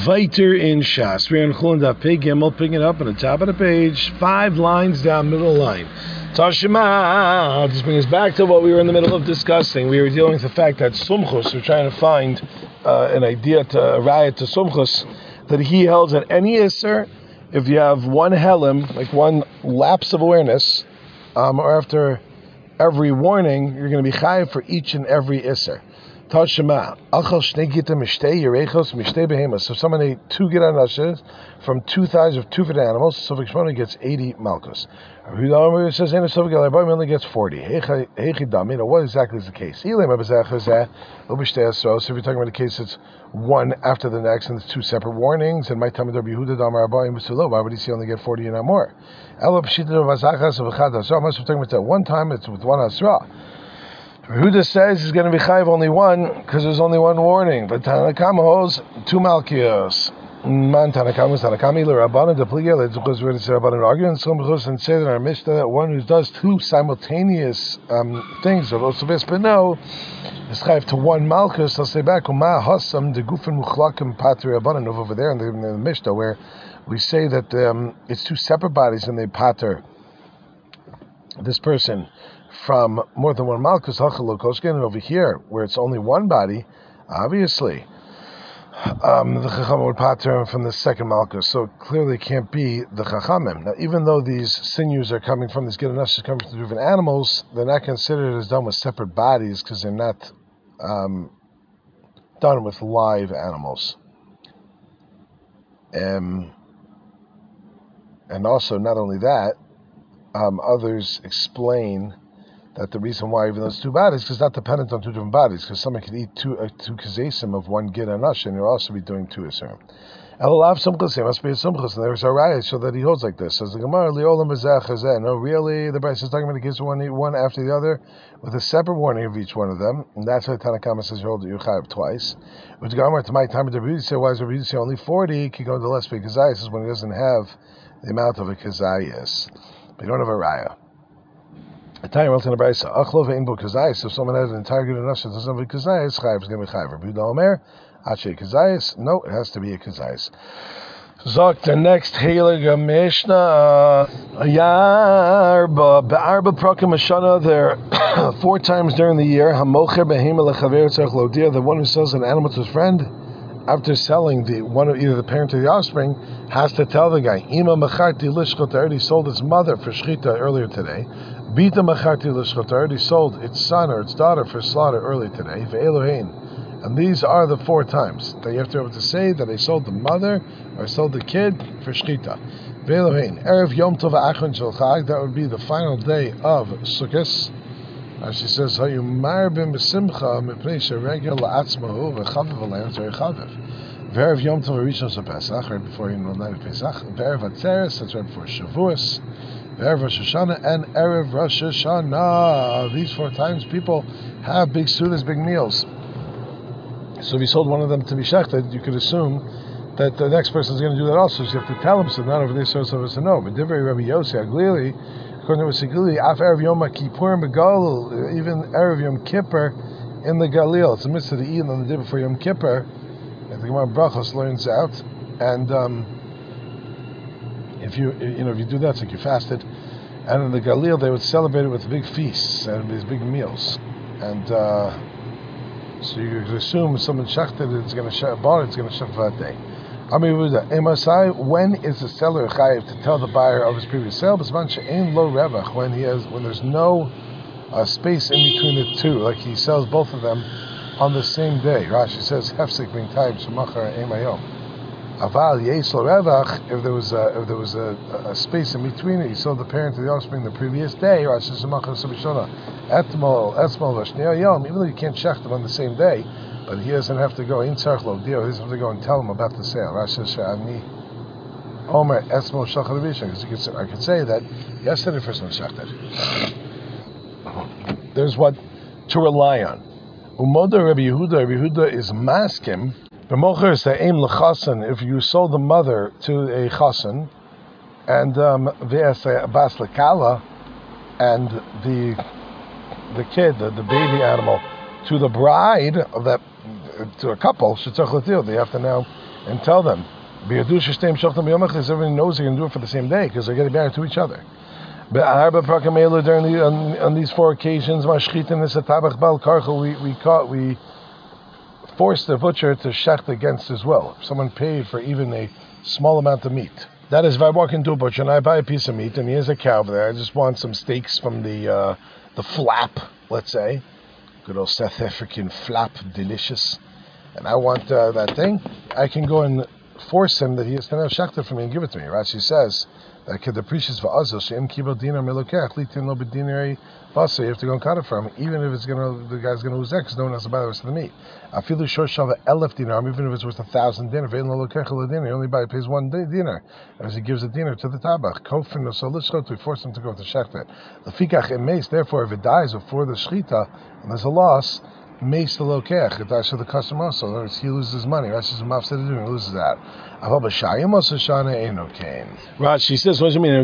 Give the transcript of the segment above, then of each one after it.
Viter in Shas. We're in Chulin Daf Pei Gimel, picking it up on the top of the page, 5 lines down, middle line. Tashima. This brings us back to what we were in the middle of discussing. We were dealing with the fact that Sumchus, we're trying to find an idea to riot to Sumchus, that he held that any Isser, if you have one Helim, like one lapse of awareness, or after every warning, you're going to be chayav for each and every Isser. Tashima. Achal shnei gita mishtei yerechos mishtei behemas. So if someone ate 2 gita nashes from 2 thighs of 2 different animals, Sofik Shmona gets 80 malchus. It says in Sofik Galabai only gets 40. Heichidam. What exactly is the case? So if you're talking about a case that's one after the next and it's 2 separate warnings, and my time of Yehuda Damar Abayim Basulo, why would he see only get 40 and not more? Elo Pshita Vazachas of Echad Asra. Unless we're talking about that one time, it's with one Asra. Yehuda says he's going to be chayiv only one because there's only one warning. But Tanakama holds 2 malchios. Man Tanakama is Tanakami l'Rabbanan depliga. Because we're going to say Rabbanan argue and Sumchus and say that our Mishnah that one who does 2 simultaneous things of Osubes Beno is chayiv to 1 malchus. I'll say back Ma Hasam de Gufen Muchlakim Patri Rabbanan over there in the Mishnah where we say that it's 2 separate bodies and they pater this person from more than 1 malchus, and over here, where it's only 1 body, obviously, the chacham would pater from the 2nd malchus, so it clearly can't be the chachamim. Now, even though these sinews are coming from these gidanash coming from different animals, they're not considered as done with separate bodies because they're not done with live animals. And also, not only that, others explain that the reason why even those 2 bodies, because it's not dependent on 2 different bodies, because someone could eat 2 kazesim of 1 gid anash, and you'll also be doing 2 isurim. Elalav sumchus, must be a sumchus, and there's a raya so that he holds like this. Says the Gemara, liolam bezeh. No, really, the Bryce is talking about the kids one after the other, with a separate warning of each one of them, and that's why Tanakama says you hold you chayav twice. With the Gemara, to my time of the Rebbe say, why is the Rebbe say only 40? He can go to less big kazayis, is when he doesn't have the amount of a kazayis. But you don't have a raya. A time else in the Brisa. Achlov ein bo kazayis. If someone has an entire good enough that doesn't have a kazayis, chayiv is going to be chayiv. Rabbi Omer, ache kazayis. No, it has to be a kazayis. Zok the next heilige Mishnah. Yarba be'arba prakim hashana. There 4 times during the year. Hamocher behema lechaver tzarich lodir. The one who sells an animal to his friend, after selling the one, either the parent or the offspring, has to tell the guy, Ima macharti lishchot, I already sold its mother for shchita earlier today. Bita macharti lishchot, I already sold its son or its daughter for slaughter earlier today. Ve'elohein. And these are the 4 times that you have to be able to say that I sold the mother or I sold the kid for shchita. Ve'elohein. Erev Yom Tov Achron Shel Chag, that would be the final day of Sukkot. She says, "Hayumar b'im b'simcha mipnei sheregel la'atzmahu v'chaviv alayim tzarich chaviv." Ve'erev Yom Tov Rishon Shel Pesach, right before the night of Pesach. Ve'erev Atzeres, that's right before Shavuos. Ve'erev Rosh Hashanah and Erev Rosh Hashanah. These 4 times, people have big sudas, big meals. So if you sold one of them to be shechted, you could assume that the next person is going to do that also. So you have to tell them, so not over there, so to know. But Divrei Rabbi Yossi, clearly. According to Sigili, Af Erev Yom Kippur in Galil, even Erev Yom Kippur in the Galil. It's a mitzvah to eat on the day before Yom Kippur. And the Gemara Brachos learns out. And if you do that, it's like you fasted. And in the Galil, they would celebrate it with big feasts and these big meals. And so you could assume if someone shechted, it's going to shech for that day. When is the seller chayiv to tell the buyer of his previous sale? When there's no space in between the 2, like he sells both of them on the same day. Rashi says hefsek being time shemachar emayom. Aval yeis lo revach. If there was a space in between it, he sold the parent to the offspring the previous day. Rashi says shemachar sabishona etmol v'shneya yom. Even though you can't shech them on the same day. But he doesn't have to go in tzarich lo deal. He doesn't have to go and tell him about the sale. Rashi says she'ani omer esmo shachar rishon, because I could say that yesterday the person was shachted. There's what to rely on. Umoda Rabbi Yehuda is maskim. B'mocher is the aim lechasen. If you sold the mother to a chasen, and v'es bas lekala, and the kid, the baby animal, to the bride of that to a couple, they have to now and tell them, everyone knows they're going to do it for the same day because they're getting married to each other. On these 4 occasions, we forced the butcher to shecht against his will. If someone paid for even a small amount of meat. That is, if I walk into a butcher and I buy a piece of meat and he has a cow over there, I just want some steaks from the flap, let's say. Good old South African flap, delicious. And I want that thing, I can go and force him that he has to have shechted for me and give it to me. Rashi says that you have to go and cut it from him, even if the guy's gonna lose that because no one has to buy the rest of the meat. Even if it's worth 1,000 dinar, he only pays 1 dinar, as he gives a dinar to the tabach. We force him to go to shechted. Therefore, if it dies before the shechita and there's a loss, Mace the lokech, it dies for the customer also. In other words, he loses money. Rashi says, he loses that. Rashi says, what does it mean?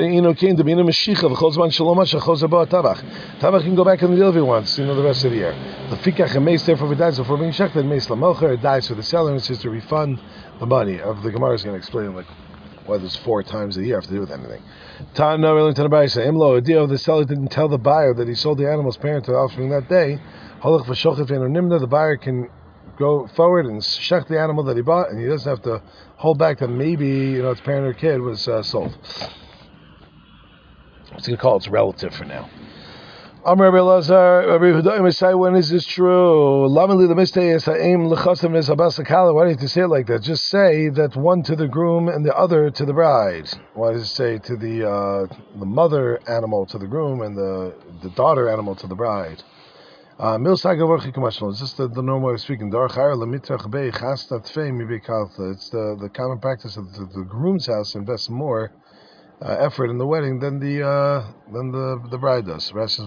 Tabach can go back in the deal if he wants, the rest of the year. The fikach and mace, therefore, if it dies before being shechted, mace lamocher, it dies for the seller, and it's just to refund the money. The Gemara is going to explain why there's 4 times a year have to do with anything. Imlo, the seller didn't tell the buyer that he sold the animal's parent to the offspring that day. The buyer can go forward and shecht the animal that he bought, and he doesn't have to hold back that maybe its parent or kid was sold. It's going to call its relative for now. When is this true? Why do you have to say it like that? Just say that one to the groom and the other to the bride. Why does it say to the mother animal to the groom and the daughter animal to the bride? It's just the normal way of speaking. It's the common practice that the groom's house invests more effort in the wedding than the bride does. There's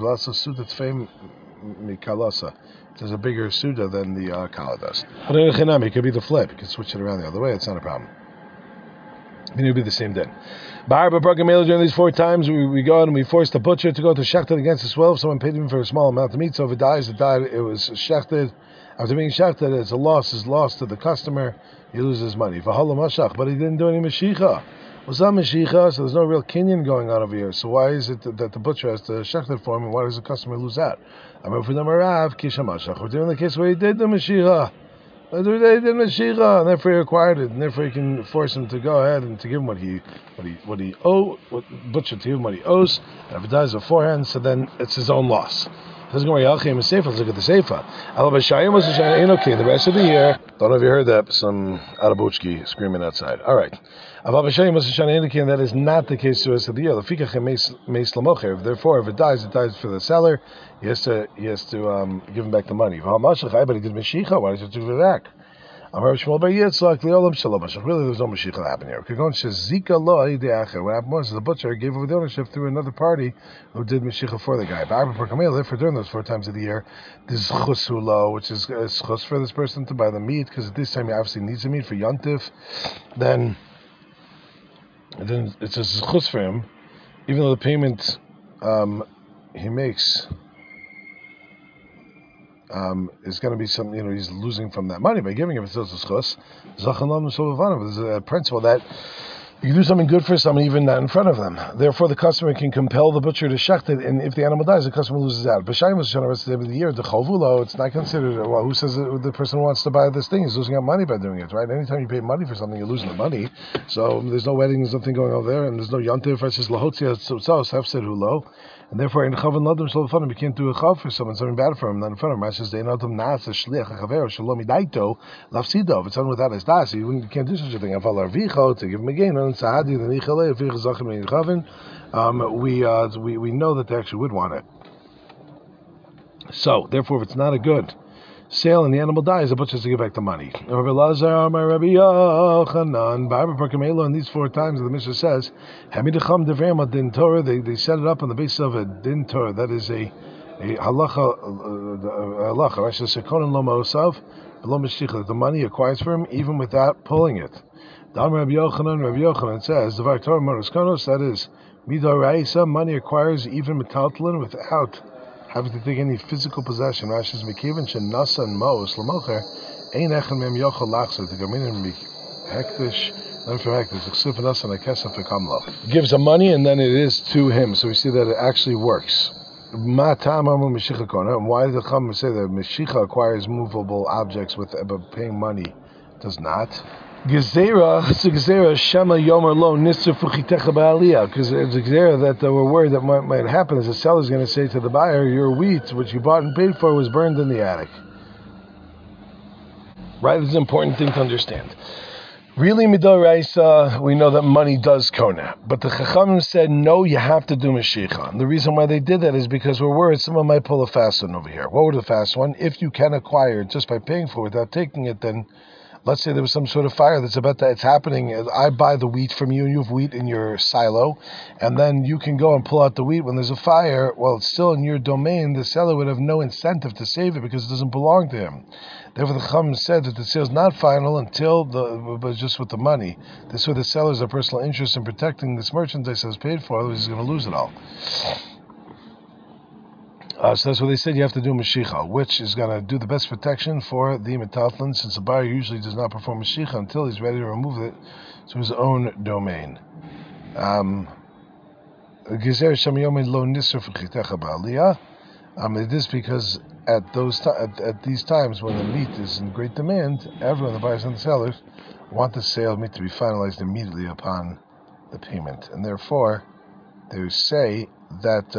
a bigger suda than the kala does. It could be the flip. You can switch it around the other way. It's not a problem. It would be the same then. During these 4 times, we go out and we force the butcher to go to shechted against his will. If someone paid him for a small amount of meat, so if it died, it was shechted. After being shechted, it's a loss is lost to the customer. He loses money. But he didn't do any mashicha. So there's no real kinyan going on over here. So why is it that the butcher has to shecht it for him, and why does the customer lose that? We're doing the case where he did the mashicha. And therefore he acquired it, and therefore you can force him to go ahead and to give him what butcher to give him what he owes. And if it dies beforehand, so then it's his own loss. Let's look at the Seifa. The rest of the year, don't know if you heard that, some Arabuchki screaming outside. All right. That is not the case the rest of the year. Therefore, if it dies for the seller. He has to give him back the money. But he did Mashicha. Why does he have to give it back? Really, there's no Mashiach happen here. What happened was the butcher gave over the ownership through another party who did Mashiach for the guy. Therefore, during those 4 times of the year, this is chus hulo, which is chus for this person to buy the meat, because at this time he obviously needs the meat for yontif. Then it's a chus for him, even though the payment he makes is going to be something, he's losing from that money by giving him. It's still chus. There's a principle that you can do something good for someone even not in front of them. Therefore, the customer can compel the butcher to shecht it, and if the animal dies, the customer loses out. But the rest of the year, the chovulo, it's not considered. Well, who says that the person who wants to buy this thing is losing out money by doing it, right? Anytime you pay money for something, you're losing the money. So there's no wedding, there's nothing going over there, and there's no yontif versus lahotzia hefsed hulo. And therefore, in Chavan Ladam Shalom Fun, we can't do a chav for someone, something bad for him, not in front of him. Rashi says, "They not nas a shliach a chaver shalom idaito lafsido." If it's done without his das, you can't do such a thing. Aval arvicho to give him a gain, and sahadi the nichale arvicho zachem in Chavan. We know that they actually would want it. So therefore, if it's not a good sale and the animal dies, the butcher has to give back the money. Rabbi Lazar, my Rabbi Yochanan, Ba'arba Parkamelo, and these 4 times the Mishnah says, Hamidacham Devrema Din Torah, they set it up on the basis of a Din Torah, that is a halacha, Rashi Sekonin Loma Osav, Lo Meshicha, the money acquires for him even without pulling it. Dam Rabbi Yochanan says, Devar Torah Moros Konos, that is, Midor Raisa, money acquires even metaltalin without having to take any physical possession. Rashi says, "Mekivan shenasa and moos lamocher ein echem mem yochel lachzer to gamin hektish, then from hektish. Gives him money and then it is to him. So we see that it actually works. And why did the Chacham say that Meshicha acquires movable objects but paying money does not? Gezerah, Shema Yomer Lo Nisr Fuchitecha Ba'aliyah, because it's a gezerah that we're worried that might happen is the seller is going to say to the buyer, your wheat, which you bought and paid for, was burned in the attic. Right, this is an important thing to understand. Really, Midoraisa, we know that money does kona, but the Chachamim said, no, you have to do Mashiach. And the reason why they did that is because we're worried someone might pull a fast one over here. What would the fast one? If you can acquire it just by paying for it without taking it, then let's say there was some sort of fire that's it's happening. I buy the wheat from you, and you have wheat in your silo, and then you can go and pull out the wheat when there's a fire. Well, it's still in your domain. The seller would have no incentive to save it because it doesn't belong to him. Therefore, the Chacham said that the sale is not final until but just with the money. This way, the seller has a personal interest in protecting this merchandise that's paid for, otherwise he's going to lose it all. So that's what they said you have to do Mashiach, which is going to do the best protection for the metaltlin, since the buyer usually does not perform Mashiach until he's ready to remove it to his own domain. It is because at these times when the meat is in great demand, everyone, the buyers and the sellers, want the sale meat to be finalized immediately upon the payment, and therefore they say that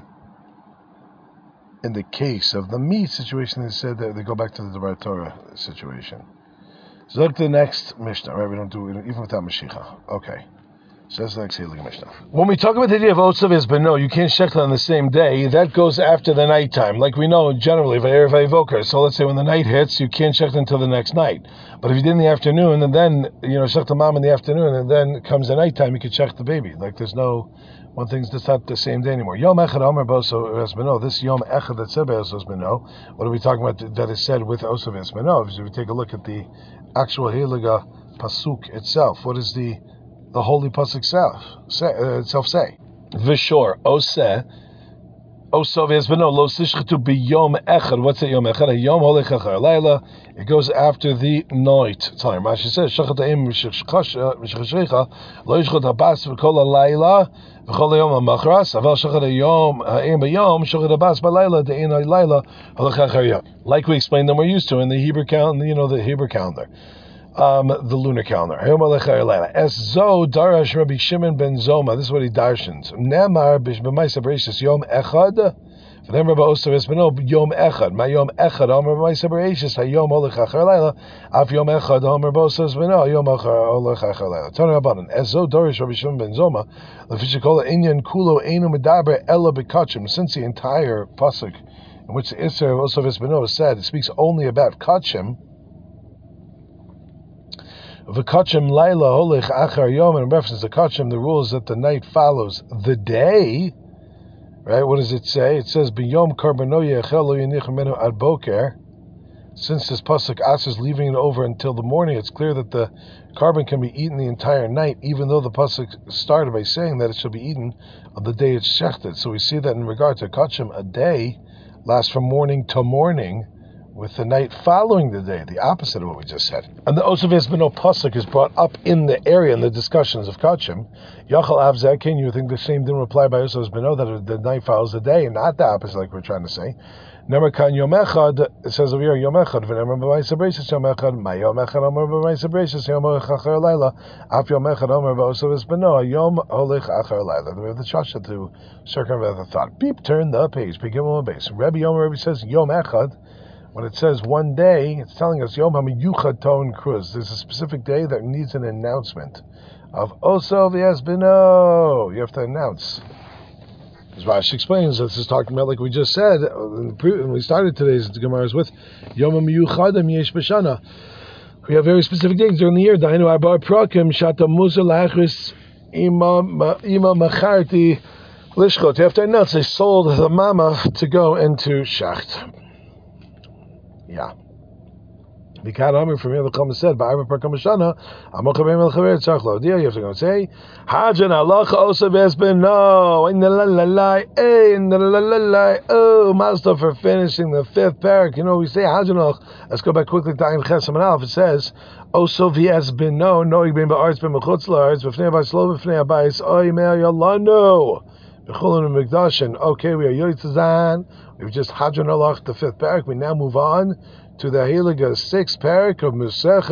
in the case of the meat situation, they said that they go back to the Devar Torah situation. So look to the next Mishnah, right? We don't do it even without Mashiach. Okay. So that's the next Mishnah. When we talk about the idea of Otsav Esbeno, you can't shechta on the same day. That goes after the nighttime. Like we know generally, V'erev V'evoker. So let's say when the night hits, you can't shechta until the next night. But if you did in the afternoon, and then, shechta mom in the afternoon, and then comes the nighttime, you can shech the baby. Like there's no... One thing's just not the same day anymore. Yom Echad Omer B'Osav Esbeno. This Yom Echad that said B'Osav Esbeno. What are we talking about that is said with Osav Esbeno? If we take a look at the actual Heliga Pasuk itself, what is the holy pasuk itself say? V'shor oseh Osav Esbeno lo sishchatu b'Yom Echad. What's it Yom Echad? Yom Holech Achar Laila. It goes after the night time. Rashi says shachat ha'im mishchashecha lo yishchot habas v'kol halayla v'chol hayom hamachras aval shachat ha'im b'yom shachat habas b'layla de'in halayla holech achar yom. Like we explained, them we're used to in the Hebrew calendar, the Hebrew calendar. The lunar calendar. Es zo darash Rabbi Shimon ben Zoma. This is what he darshans. Nemar b'maisa bereishis Yom Echad. For them Rabbi Osav Esbeno Yom Echad. Ma Yom Echad Omer b'maisa bereishis Hayom Olech Achar Leila. Af Yom Echad Omer Osav Esbeno Hayom Olech Achar Leila. Tana Rabbanan. Es zo darash Rabbi Shimon ben Zoma. Lefishikola inyan kulo einu medaber ella bekachim. Since the entire pasuk in which the Isser of Osav Esbeno is said, it speaks only about kachim. V'kachim laila holech achar yom, and in reference to kachim, the rule is that the night follows the day. Right? What does it say? It says b'yom karbano yechel lo yinich menu ad boker. Since this pasuk asks leaving it over until the morning, it's clear that the carbon can be eaten the entire night, even though the pasuk started by saying that it should be eaten on the day it's shechted. So we see that in regard to kachim, a day lasts from morning to morning, with the night following the day, the opposite of what we just said. And the Osav Esbeno pasuk is brought up in the area in the discussions of Kachim. Yachal Avzakin, you think the same didn't reply by Osav Esbeno that the night follows the day, and not the opposite like we're trying to say. Nemerkan Yom Echad, it says over here, Yom Echad, v'nemer b'maisa b'reisis Yom Echad, ma Yom Echad omer b'maisa b'reisis Yom Olech Achar Laila, af Yom Echad omer b'Osav Esbeno, Yom Olech Achar Laila. We have the chasha to circumvent the thought. Beep, turn the page, begin on the base. Rabbi says Yom Echad. When it says one day, it's telling us Yom HaMiyuchad Ton Kruz. There's a specific day that needs an announcement of Osav Esbeno. You have to announce. As Rashi explains, this is talking about, like we just said, when we started today's Gemara with Yom HaMiyuchadim Yesh B'Shana. We have very specific days during the year. Dainu Arba Prakim Shata Musa Lachris Ima Macharti Lishchot. You have to announce they sold the mama to go into Shacht. Yeah. Because Amir from here the Chama said, "Ba'arba per kamashana, amochabim el chaver tzachlo." Deal, you have to go and say, "Hajan Allah osa vesben no in the la la la in the la la la oh Master for finishing the fifth parak." You know we say Hajan Allah. Let's go back quickly to Ayin Chesam and Alf. It says, "Oso vesben no knowing being ba'arts ben mechutz la'arts b'fnei abais b'fnei abais oy me'al yalano b'chulin u'mikdashin." Okay, we are Yotzazan. We've just Hajan Allah the fifth parak. We now move on to the Hiliga 6th parak of Maseches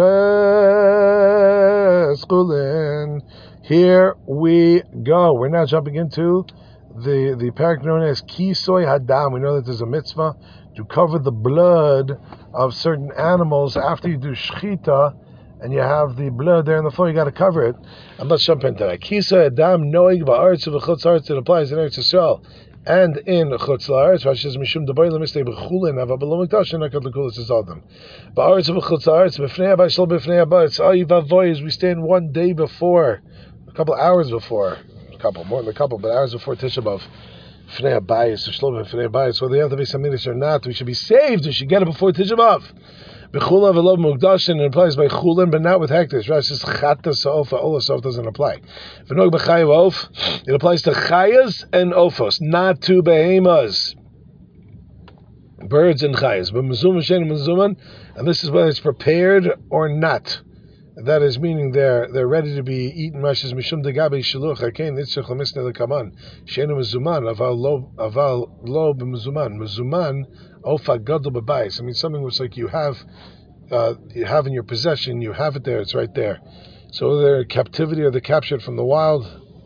Chulin. Here we go. We're now jumping into the parak known as Kisoy Hadam. We know that there's a mitzvah to cover the blood of certain animals after you do Shechita, and you have the blood there on the floor. You got to cover it. And let's jump into that. Kisoy Hadam Noig Ba'aretz V'Chutz Aretz. It applies in Eretz Yisrael and in Chutz La'aretz. Rashi says Mishum Daboy Lemistei B'Chulin Ava B'Lo Mikdash Nakad L'Kulis Zaldem Ba'aretz V'Chutz La'aretz B'Fnei Abai Shlo B'Fnei Abai. It's Ayi Vavoy as we stand one day before, a couple hours before, more than a couple, but hours before Tisha B'Av. B'Fnei Abai, so Shlo B'Fnei Abai. So whether you have to be Saminis or not, we should be saved. We should get it before Tisha B'Av. B'chulin v'lo mukdashin, it applies by chulin, but not with hektish. Rashi says chata sofa, ola sof doesn't apply. V'nog b'chayav of, it applies to chayas and ofos, not to behemoths, birds and chayas. But mezuma shein mezuman, and this is whether it's prepared or not. That is meaning they're ready to be eaten. Rashi says mishum degabe shiluch hakein nitzach lemisne lekaman shein mezuman aval lo b'mezuman mezuman. Ofa gadol b'bayis. I mean, something which like you have in your possession, you have it there, it's right there. So whether they're in captivity or they're captured from the wild,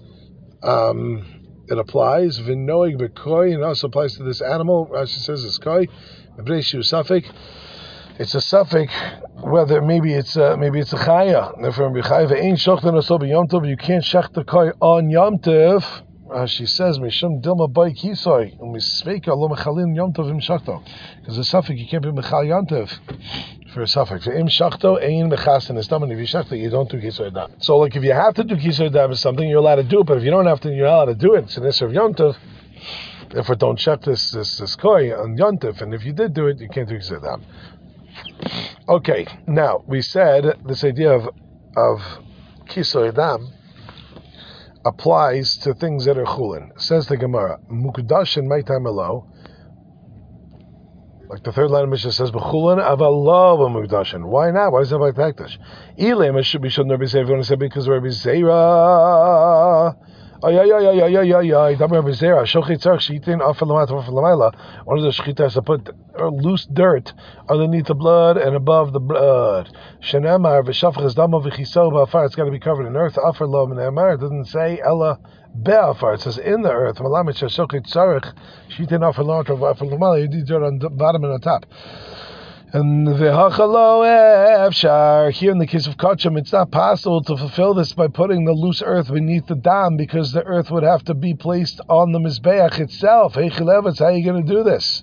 it applies. V'noig b'koi, and also applies to this animal. Rashi says it's koi. B'breishu safek. It's a suffix, whether maybe it's a chaya. Therefore, ve'ein shochten oso b'yom tov. You can't shech the koi on yom tov. She says, "Mishum dilma bay kisoy umisveika lo mechalin yom tov im shachto." Because a suffix you can't be mechal yom tov for a suffix. For im shachto ein mechasin is daman. If you shachto, you don't do kisoy dam. So, like if you have to do kisoy dam or something, you're allowed to do it. But if you don't have to, you're not allowed to do it. It's an issue of yom tov. Therefore, don't shech this koi on yom tov. And if you did do it, you can't do kisoy dam. Okay, now we said this idea of kisoy dam applies to things that are chulin. Says the Gemara, mukdash and meitam elo. Like the third line of Mishnah says, b'chulin avalo b'mukdashin. Why not? Why does it have like hektish? Ilem should be shouldn't Rabbi Zera. Say because Rabbi Zera. One of the shechita has to put loose dirt underneath the blood and above the blood. It's got to be covered in earth. It doesn't say ella be'afar. It says in the earth. You need dirt on the bottom and on top. And here in the case of Kachim, it's not possible to fulfill this by putting the loose earth beneath the dam, because the earth would have to be placed on the Mizbeach itself. Hey Chilevitz, how are you going to do this?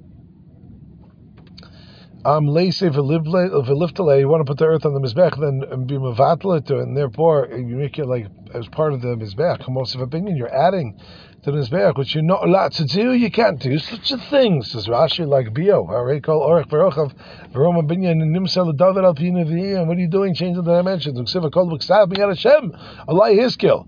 You want to put the earth on the Mizbeach, then be mevatel to it, and therefore you make it like as part of the Mizbeach. Most of opinion, you're adding to the Mizbeach, which you're not allowed to do. You can't do such a thing, says Rashi, like Bio. What are you doing? Changing the dimensions. Allah Hiskil.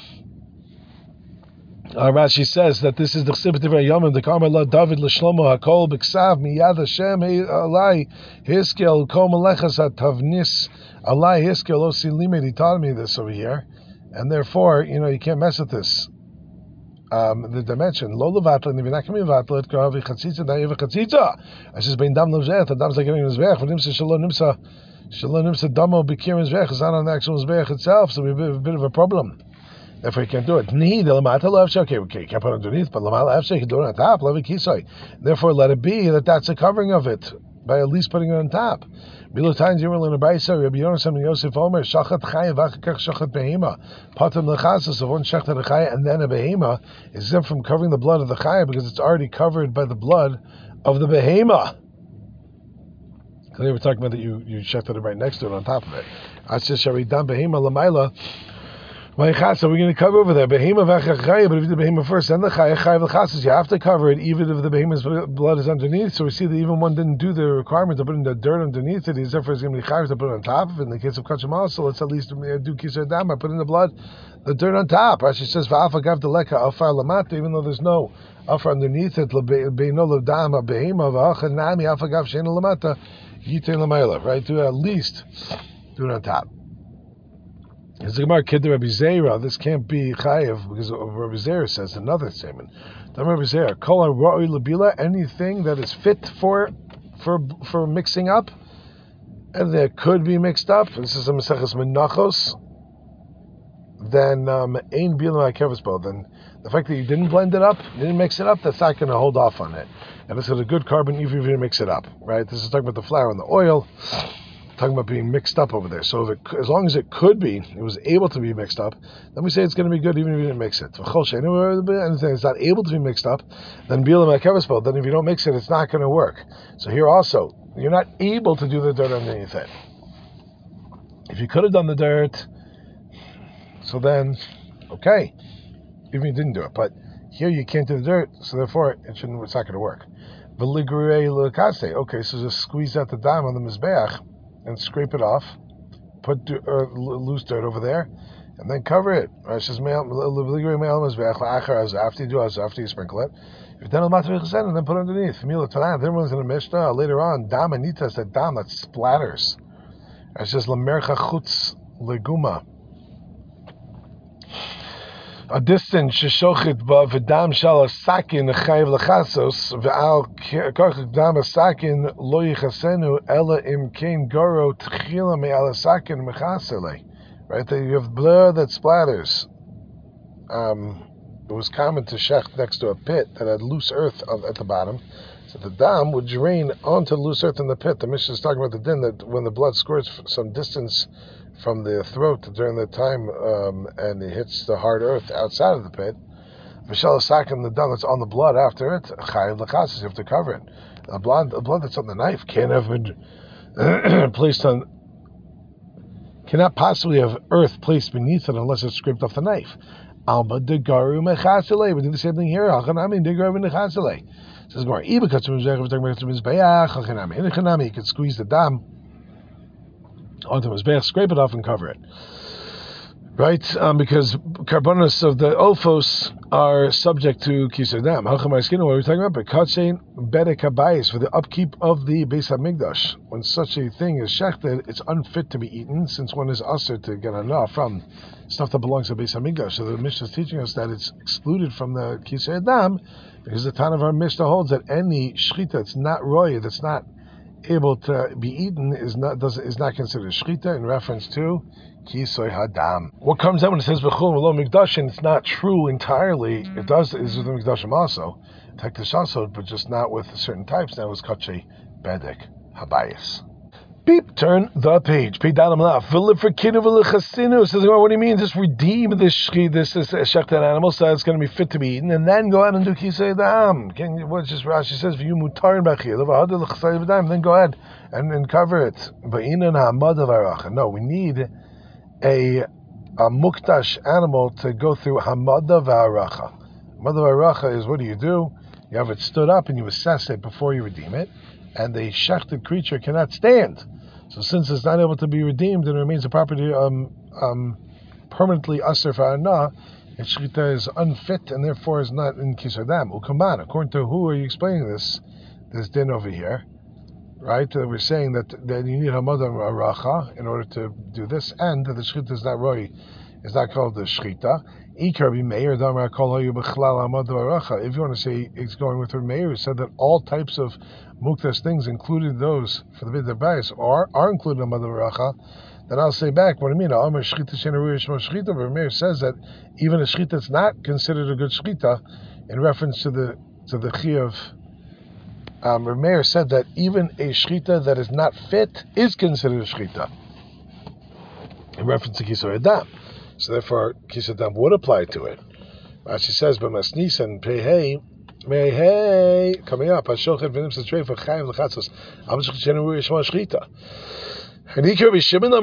Rashi says that this is the Chsibet Divrei Yomim, the Karmel La David L'Shlomo Hakol B'Ksav Miyad Hashem Alai Hiskel Kol Melechas HaTavnis Alai Hiskel Osi Limed. He taught me this over here, and therefore, you can't mess with this. The dimension Lo Levatl, and if you're not going to be Levatl, it Karavi Chatzitza Dayev Chatzitza. I says Bein Dam Lovzeh, the Dam's like getting Mizbeach, but Nimsa Shalom Nimsa Damo Bikir Mizbeach is not on the actual Mizbeach itself, so we have a bit of a problem. Therefore, you can't do it. Okay, you can't put it underneath, but you can do it on top. Therefore, let it be that's a covering of it by at least putting it on top. Milo times you were in a brayso. Rabbi Yonasan Yosef Omer shachat chaya v'achakach shachat behema. Patam lechasas of one shachat chaya and then a behema is exempt from covering the blood of the chaya because it's already covered by the blood of the behema. They were talking about that you shachat it right next to it on top of it. I said sharidam behema lamaila. So we're going to cover over there behema v'achachaya, but if you do behema first, then the chayav l'chasas, you have to cover it even if the behemoth's blood is underneath. So we see that even one didn't do the requirement to put in the dirt underneath it, he's therefore going to be chayav to put it on top of it. In the case of kacham, so let's at least do kisar dam, I put in the blood, the dirt on top. Rashi says v'afagav deleka afar lamata, even though there's no afar underneath it, beino l'dam behema v'achanami afagav shein lamata yitain lamayla. Right, do at least do it on top. It's the Gemara Kid Rabbi Zera. This can't be chayav because Rabbi Zera says another statement. Rabbi Zera, kol ha'ra'oi labila, anything that is fit for mixing up, and that could be mixed up. This is a Maseches Menachos. Then ein bila ha'kevus bo. Then the fact that you didn't blend it up, didn't mix it up, that's not going to hold off on it. And this is a good carbon even if you didn't mix it up, right? This is talking about the flour and the oil. Talking about being mixed up over there. So as long as it was able to be mixed up, then we say it's going to be good even if you didn't mix it. Anything that's not able to be mixed up, then if you don't mix it, it's not going to work. So here also, you're not able to do the dirt underneath it. If you could have done the dirt, so then, okay, even if you didn't do it. But here you can't do the dirt, so therefore it's not going to work. Okay, so just squeeze out the dam on the mizbeach and scrape it off, put loose dirt over there, and then cover it. After you sprinkle it, and then put it underneath. Everyone's in the Mishnah later on. Dam anita said dam that splatters. It says lamercha chutz leguma. A distance sheshochet ba v'dam shal sakin chayiv lechasos v'al karchik dam sakin lo yichasenu ela im kein garo tchila me'al sakin mechasele. Right, that you have blood that splatters. It was common to shecht next to a pit that had loose earth at the bottom, so the dam would drain onto loose earth in the pit. The Mishnah is talking about the din that when the blood squirts some distance from the throat during the time and it hits the hard earth outside of the pit, Vishal Sakim, the dung that's on the blood after it, Chayiv L'chasas, you have to cover it. The blood that's on the knife can't have been placed on, cannot possibly have earth placed beneath it unless it's scraped off the knife. Alma Degaru Mechasele, we do the same thing here. Hachanami Degaru Mechasele. Says Gemara, Iba Katzum Zech, we're talking about Mizbeach, Hachanami, Hachanami, you could squeeze the dam onto Mizbeach, scrape it off and cover it. Right? Because carbonos of the Ophos are subject to Kisar Dam. Hachamai Skin, what are we talking about? Bekatsein Bedek Habayis, for the upkeep of the Beis HaMikdash. When such a thing is shechted, it's unfit to be eaten, since one is usher to get enough from stuff that belongs to Beis HaMikdash. So the Mishnah is teaching us that it's excluded from the Kisar Dam, because the Tan of our Mishnah holds that any shchita that's not roya, that's not able to be eaten, is not considered shchita in reference to Kisoy Hadam. What comes out when it says B'chul V'lo Mikdashin, it's not true entirely. It does is with the Mikdashim also, Tekdashasod, but just not with certain types. That was Kache Bedek Habayis. Beep, turn the page. Peidalam laf. V'lifrakinu v'lichasinu. Says, well, what do you mean? Just redeem this shechted animal so it's going to be fit to be eaten, and then go ahead and do Kisei Dam. What's just Rashi says, V'yu mutarin b'achil, v'hadil l'chasei v'dam, then go ahead and cover it. V'inan ha'amad avaracha. No, we need a muktash animal to go through hamada v'aracha. Hamada v'aracha is, what do? You have it stood up and you assess it before you redeem it, and the shechted creature cannot stand. So since it's not able to be redeemed and remains a property permanently asur fa'ana, its shechita is unfit and therefore is not in kisar dam. Ukaman, according to who are you explaining this din over here? Right, we're saying that you need hamada v'aracha in order to do this, and that the shechita is not roy, is not called the shechita. If you want to say it's going with Rabbi Meir, who said that all types of muktas things, including those for the bid bayis, are included in hamada v'aracha, then I'll say back, what do you mean? Rabbi Meir says that even a shechita that's not considered a good shechita, in reference to the chiyuv. Rabbi Meir said that even a shechita that is not fit is considered a shechita, in reference to Kisar Adam. So therefore, Kisar Adam would apply to it. Rashi says, "But Masnis and Pehei, Mehei coming up. Hashochet v'nim satrei for chayim lechatzos. Am shechita shchita. But with respect to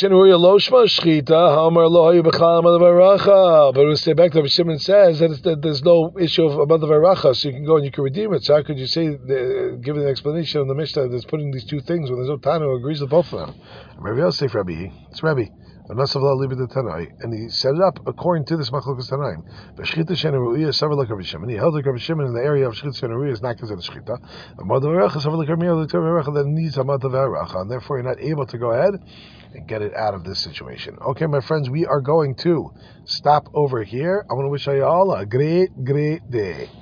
Rabbi Shimon says that there's no issue of a mother varacha, so you can go and you can redeem it. So how could you say, give an explanation of the Mishnah that's putting these two things when there's no Tana who agrees with both of them? Rabbi Yosef, it's Rabbi. And he set it up according to this Machlokas Tanaim. B'shchita shena ru'iyah savar like Rabbi Shimon. He held like Rabbi Shimon in the area of shchita shena ru'iyah is not considered shchita. A mother v'aracha savar like Rabbi Shimon that needs a mother v'aracha, and therefore you're not able to go ahead and get it out of this situation. Okay, my friends, we are going to stop over here. I want to wish you all a great, great day.